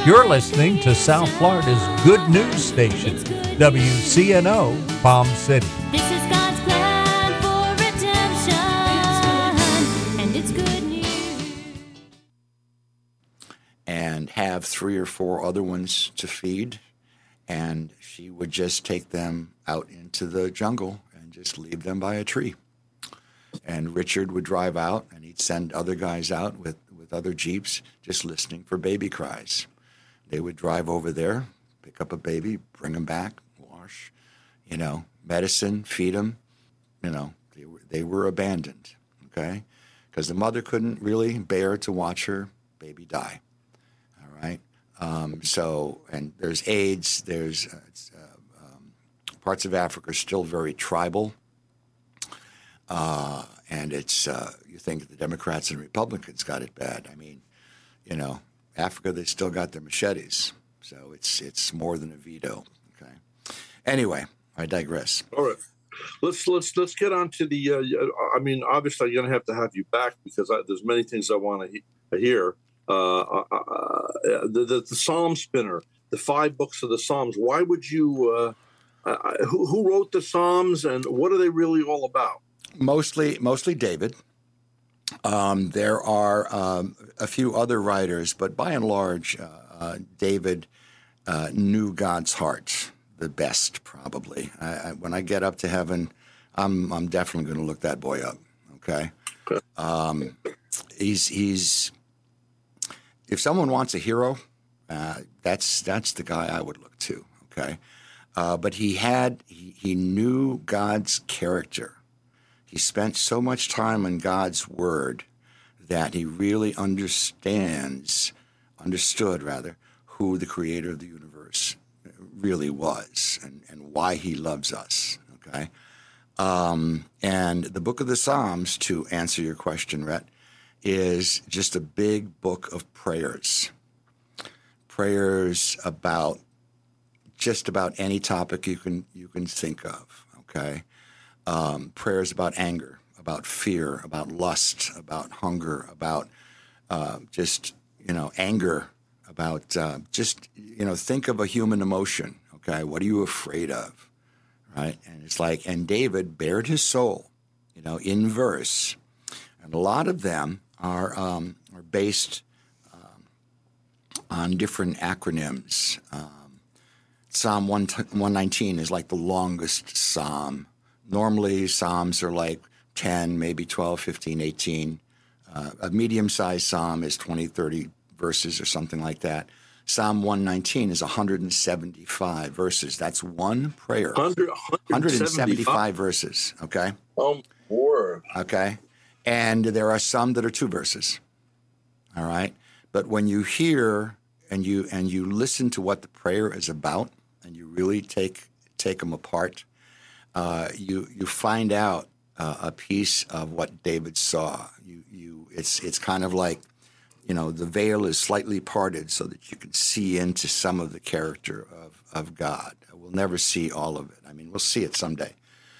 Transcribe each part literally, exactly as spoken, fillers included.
You're listening to South Florida's good news station, W C N O, Palm City. This is God's plan for redemption, and it's good news. And have three or four other ones to feed, and she would just take them out into the jungle and just leave them by a tree. And Richard would drive out, and he'd send other guys out with, with other Jeeps just listening for baby cries. They would drive over there, pick up a baby, bring him back, wash, you know, medicine, feed him. You know, they were, they were abandoned, okay? Because the mother couldn't really bear to watch her baby die, all right? Um, so, and there's AIDS, there's uh, it's, uh, um, parts of Africa are still very tribal. Uh, and it's, uh, you think the Democrats and Republicans got it bad. I mean, you know, Africa, they still got their machetes. So it's it's more than a veto, okay? Anyway, I digress. All right. Let's let's let's get on to the, uh, I mean, obviously I'm going to have to have you back because I, there's many things I want to he- hear. Uh, uh, uh, the, the, the Psalm Spinner, the five books of the Psalms. Why would you, uh, uh, who, who wrote the Psalms and what are they really all about? Mostly, mostly David. Um, there are um, a few other writers, but by and large, uh, uh, David uh, knew God's heart the best, probably. I, I, when I get up to heaven, I'm I'm definitely going to look that boy up. Okay, um, he's he's. If someone wants a hero, uh, that's that's the guy I would look to. Okay, uh, but he had he, he knew God's character. He spent so much time in God's word that he really understands, understood rather, who the creator of the universe really was and, and why he loves us, okay? Um, and the book of the Psalms, to answer your question, Rhett, is just a big book of prayers. Prayers about just about any topic you can you can think of, okay? Um, prayers about anger, about fear, about lust, about hunger, about uh, just, you know, anger, about uh, just, you know, think of a human emotion, okay? What are you afraid of, right? And it's like, and David bared his soul, you know, in verse. And a lot of them are, um, are based um, on different acronyms. Um, Psalm one nineteen is like the longest psalm. Normally, Psalms are like ten, maybe twelve, fifteen, eighteen. Uh, a medium-sized psalm is twenty, thirty verses or something like that. Psalm one nineteen is one hundred seventy-five verses. That's one prayer. one hundred, one hundred seventy-five verses, okay? Oh, word. Okay. And there are some that are two verses, all right? But when you hear and you and you listen to what the prayer is about and you really take take them apart, Uh, you you find out uh, a piece of what David saw. You you it's it's kind of like, you know, the veil is slightly parted so that you can see into some of the character of, of God. We'll never see all of it. I mean, we'll see it someday.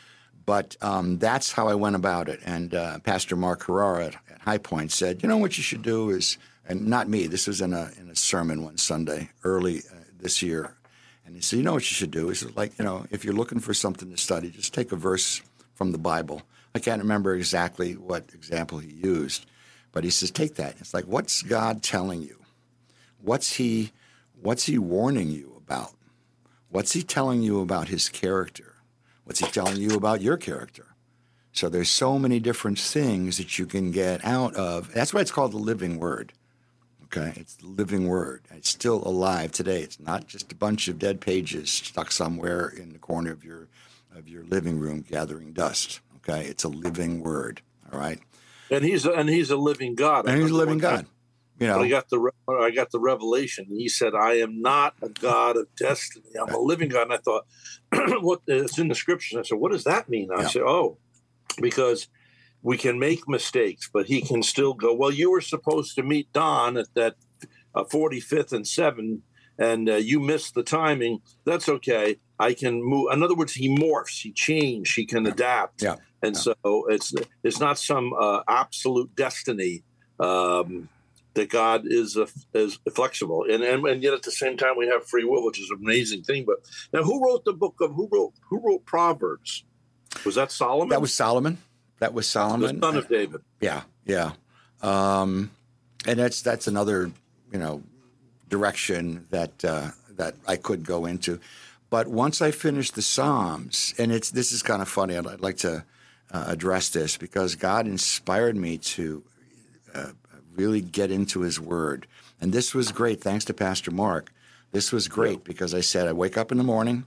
But um, that's how I went about it. And uh, Pastor Mark Carrara at, at High Point said, you know what you should do is, and not me, this was in a in a sermon one Sunday early uh, this year. And he said, you know what you should do? He said, like, you know, if you're looking for something to study, just take a verse from the Bible. I can't remember exactly what example he used, but he says, take that. It's like, what's God telling you? What's he, what's he warning you about? What's he telling you about his character? What's he telling you about your character? So there's so many different things that you can get out of. That's why it's called the living word. Okay, it's the living word. It's still alive today. It's not just a bunch of dead pages stuck somewhere in the corner of your of your living room gathering dust. Okay, it's a living word. All right, And he's a, and he's a living God. and he's a living God. You know, But I got the re- I got the revelation. He said, "I am not a God of destiny. I'm a living God." And I thought, "What? It's in the scriptures." I said, "What does that mean?" I Yeah. said, "Oh, because we can make mistakes, but he can still go, well, you were supposed to meet Don at that uh, forty-fifth and seven, and uh, you missed the timing. That's okay. I can move." In other words, he morphs, he changes, he can Yeah. adapt. Yeah. And Yeah. so it's it's not some uh, absolute destiny um, that God is a, is flexible, and, and and yet at the same time we have free will, which is an amazing thing. But now, who wrote the book of who wrote who wrote Proverbs? Was that Solomon? That was Solomon. That was Solomon, the son of David. Yeah, yeah, um, and that's that's another you know direction that uh, that I could go into. But once I finished the Psalms, and it's this is kind of funny. I'd, I'd like to uh, address this because God inspired me to uh, really get into His Word, and this was great. Thanks to Pastor Mark, this was great yeah. because I said I wake up in the morning,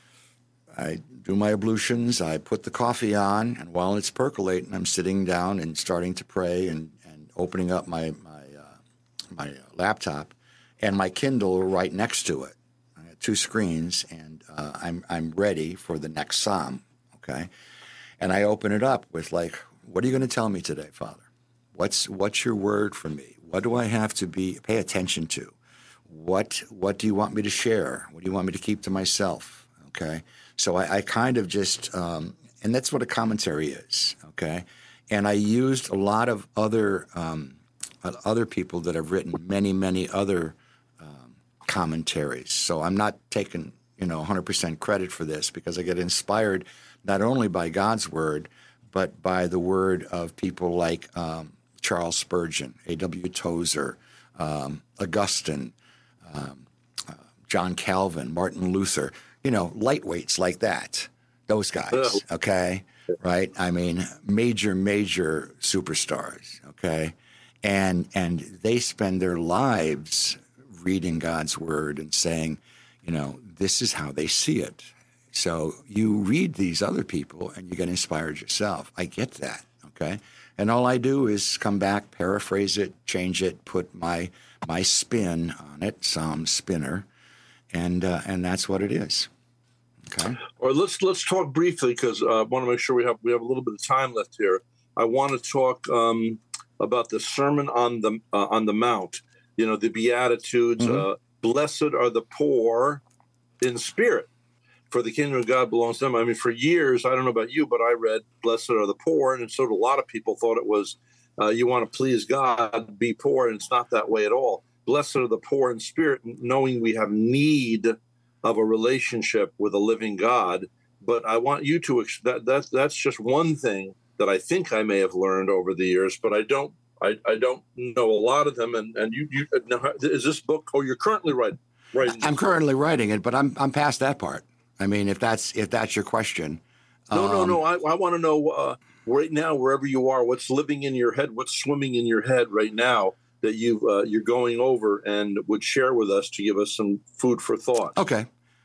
I do my ablutions, I put the coffee on, and while it's percolating, I'm sitting down and starting to pray and, and opening up my my uh, my laptop and my Kindle right next to it. I got two screens, and uh, I'm I'm ready for the next psalm. Okay, and I open it up with like, "What are you going to tell me today, Father? What's what's your word for me? What do I have to be pay attention to? What what do you want me to share? What do you want me to keep to myself?" Okay. So I, I kind of just, um, and that's what a commentary is, okay? And I used a lot of other um, other people that have written many, many other um, commentaries. So I'm not taking, you know, one hundred percent credit for this because I get inspired not only by God's word, but by the word of people like um, Charles Spurgeon, A W Tozer, um, Augustine, um, uh, John Calvin, Martin Luther. You know, lightweights like that, those guys, okay, right? I mean, major, major superstars, okay? And and they spend their lives reading God's word and saying, you know, this is how they see it. So you read these other people and you get inspired yourself. I get that, okay? And all I do is come back, paraphrase it, change it, put my my spin on it, Psalm spinner, and uh, and that's what it is. Okay. Or let's let's talk briefly because uh, I want to make sure we have we have a little bit of time left here. I want to talk um, about the Sermon on the uh, on the Mount. You know, the Beatitudes. Mm-hmm. Uh, Blessed are the poor in spirit, for the kingdom of God belongs to them. I mean, for years, I don't know about you, but I read "Blessed are the poor," and so did a lot of people thought it was uh, you want to please God, be poor, and it's not that way at all. Blessed are the poor in spirit, knowing we have need of a relationship with a living God. But I want you to, that, that that's just one thing that I think I may have learned over the years, but I don't, I, I don't know a lot of them. And, and you, you, now, is this book, oh, you're currently writing, writing I'm currently book. writing it, but I'm, I'm past that part. I mean, if that's, if that's your question. No, um, no, no. I, I want to know uh, right now, wherever you are, what's living in your head, what's swimming in your head right now that you uh, you're going over and would share with us to give us some food for thought. Okay.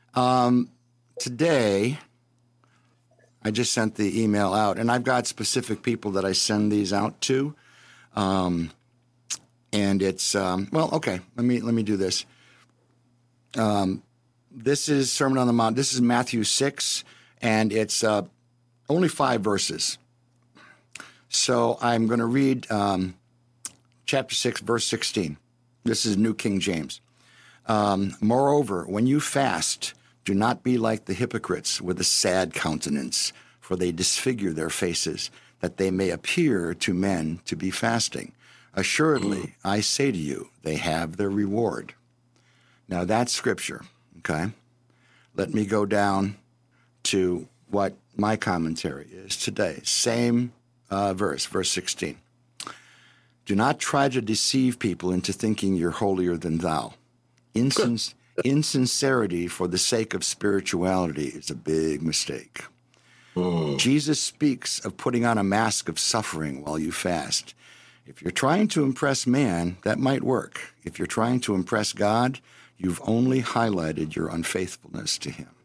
Um, today, I just sent the email out, and I've got specific people that I send these out to. Um, and it's um, well, okay. Let me let me do this. Um, this is Sermon on the Mount. This is Matthew six, and it's uh, only five verses. So I'm going to read. Um, Chapter six, verse sixteen. This is New King James. Um, Moreover, when you fast, do not be like the hypocrites with a sad countenance, for they disfigure their faces, that they may appear to men to be fasting. Assuredly, I say to you, they have their reward. Now that's scripture, okay? Let me go down to what my commentary is today. Same uh, verse, verse sixteen. Do not try to deceive people into thinking you're holier than thou. Insins- insincerity for the sake of spirituality is a big mistake. Mm. Jesus speaks of putting on a mask of suffering while you fast. If you're trying to impress man, that might work. If you're trying to impress God, you've only highlighted your unfaithfulness to him.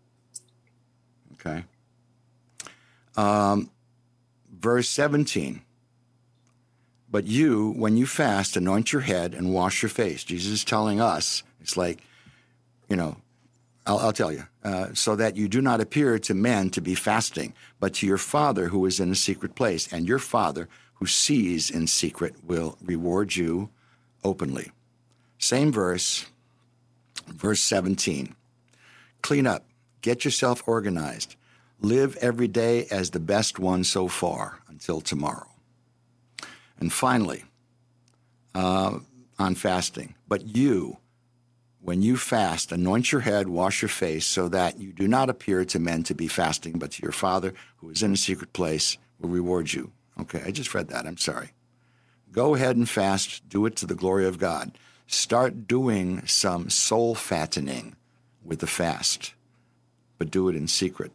Okay? Um, verse seventeen. But you, when you fast, anoint your head and wash your face. Jesus is telling us, it's like, you know, I'll, I'll tell you, uh, so that you do not appear to men to be fasting, but to your Father who is in a secret place. And your Father who sees in secret will reward you openly. Same verse, verse seventeen. Clean up, get yourself organized. Live every day as the best one so far until tomorrow. And finally, uh, on fasting. But you, when you fast, anoint your head, wash your face, so that you do not appear to men to be fasting, but to your Father who is in a secret place will reward you. Okay, I just read that. I'm sorry. Go ahead and fast. Do it to the glory of God. Start doing some soul fattening with the fast, but do it in secret.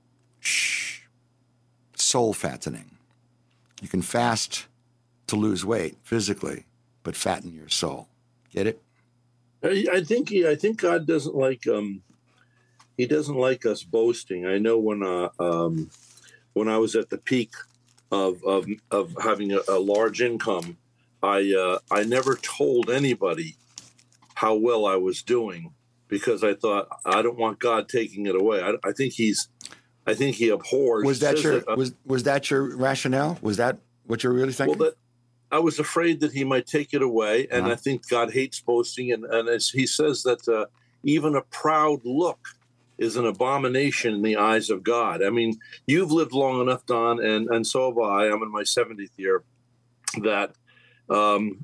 Shh. Soul fattening. You can fast to lose weight physically, but fatten your soul. Get it? I, I think he, I think God doesn't like um, he doesn't like us boasting. I know when uh, um, when I was at the peak of of, of having a, a large income, I uh, I never told anybody how well I was doing because I thought I don't want God taking it away. I, I think he's I think he abhors. Was that says your that, uh, was was that your rationale? Was that what you're really thinking? well, that I was afraid that he might take it away, and Uh-huh. I think God hates boasting. And, and as he says that uh, even a proud look is an abomination in the eyes of God. I mean, you've lived long enough, Don, and, and so have I. I'm in my seventieth year. That um,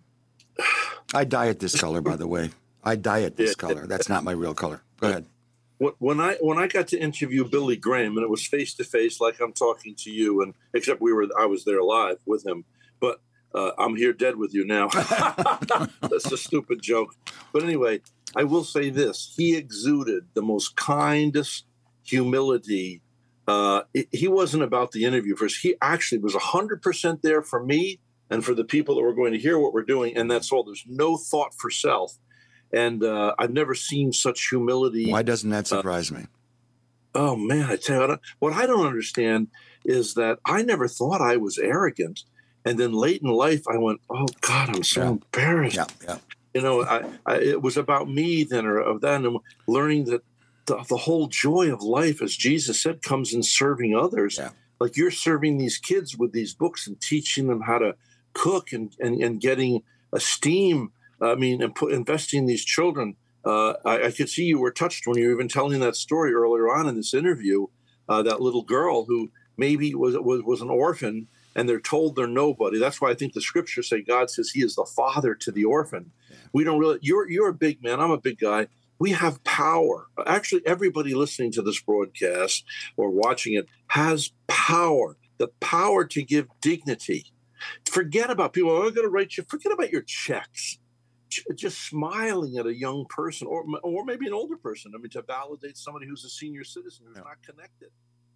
I dye it this color, by the way. I dye it this Yeah. color. That's not my real color. Go ahead. Wh- when I when I got to interview Billy Graham, and it was face to face, like I'm talking to you, and except we were I was there live with him, but uh, I'm here dead with you now. That's a stupid joke. But anyway, I will say this: he exuded the most kindest humility. Uh, it- he wasn't about the interview first. He actually was one hundred percent there for me and for the people that were going to hear what we're doing, and that's all. There's no thought for self. And uh, I've never seen such humility. Why doesn't that surprise me? Oh man, I tell you, I don't- what I don't understand is that I never thought I was arrogant, and then late in life, I went, "Oh God, I'm so Yeah. embarrassed." Yeah, yeah. You know, I, I it was about me then, or of that, and learning that the, the whole joy of life, as Jesus said, comes in serving others. Yeah. Like you're serving these kids with these books and teaching them how to cook and and, and getting esteem. I mean, and put, investing in these children. Uh, I, I could see you were touched when you were even telling that story earlier on in this interview. Uh, that little girl who maybe was was was an orphan, and they're told they're nobody. That's why I think the scriptures say God says He is the father to the orphan. Yeah. We don't really. You're you're a big man. I'm a big guy. We have power. Actually, everybody listening to this broadcast or watching it has power. The power to give dignity. Forget about people. Oh, I'm going to write you. Forget about your checks. Just smiling at a young person, or or maybe an older person. I mean, to validate somebody who's a senior citizen who's Yeah. not connected.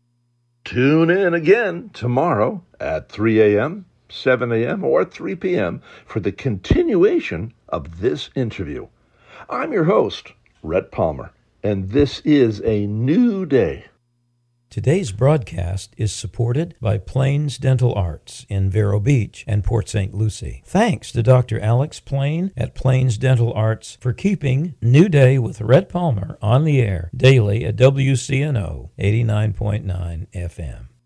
Tune in again tomorrow at three a.m., seven a.m., or three p.m. for the continuation of this interview. I'm your host, Rhett Palmer, and this is a new day. Today's broadcast is supported by Plains Dental Arts in Vero Beach and Port Saint Lucie. Thanks to Doctor Alex Plain at Plains Dental Arts for keeping New Day with Rhett Palmer on the air daily at W C N O eighty-nine point nine F M.